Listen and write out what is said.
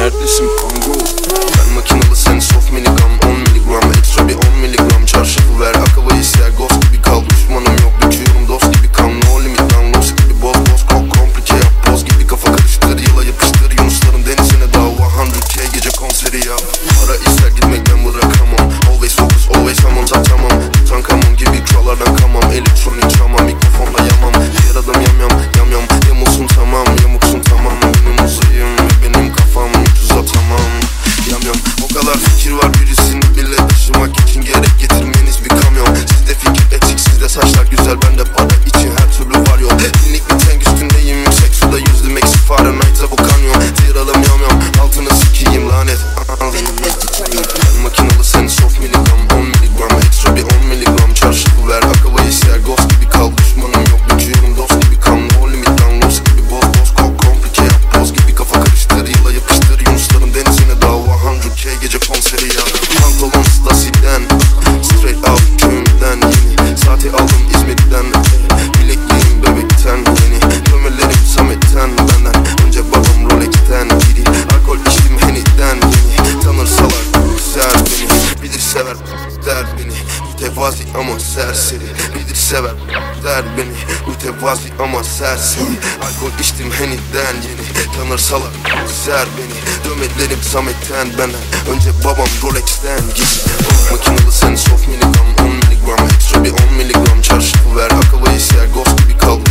neredesin Pango? Ben makinalı sen soft minigun 10 miligram ekstra bir 10 miligram. Çarşafı ver akavayı ser ghost gibi kal. Düşmanım yok döküyorum dost gibi kan. No limit down lost gibi boz boz komplike yap. Boz gibi kafa karıştır yıla yapıştır. Yunusların denizine dava 100k gece konseri yap. Para ister gitmekten bırakamam. Always focus always I'm on top tamam. Tankamon gibi krallardan kamam. Elektronik çamam mikrofonla yamam. Diğer adam yam yamulsun tamam yamuksun tamam. Benim uzayım ve benim kafam yük uzatamam. Yam o kadar fikir var birisini bile taşımak için gerek getirmeniz bir kamyon. Sizde fikir eksik sizde saçlar güzel bende para için her türlü var yol. Minik bir tank üstündeyim yüksek suda yüzdüm eksi Fahrenheit'e bu kanyon. Zıralım yam altını sikiyim lanet. Ben makinalı sen soft miligram 10 miligram ekstra bir 10 miligram. Çarşafı ver akavayı ser ghost gibi kal. Düşmanım yok döküyorum dost gibi kan. No limit down lost gibi boz komplike yap. Boz gibi kafa karıştır yıla yapıştır. Yunusların denizine dava 100k gece konseri ya. Pantolon Stasi'den straight out köyümden yeni. Saati aldım İzmir'den bilekliğim bebekten yeni. Gömelerim Samet'ten benden önce babam Rolex'ten biri. Alkol içtim Henny'den yeni. Tanır salak ser beni bilir sever der beni. Mütevazi ama serseri bilir sever der beni. Mütevazi ama serseri. Alkol içtim Henny'den yeni. Tanır salak ser beni. Dömetlerim Samet'ten benden önce babam Rolex'ten git. Makinalı sen soft miligram 10 miligram ekstra bir 10 miligram. Çarşafı ver akavayı ser ghost gibi kal.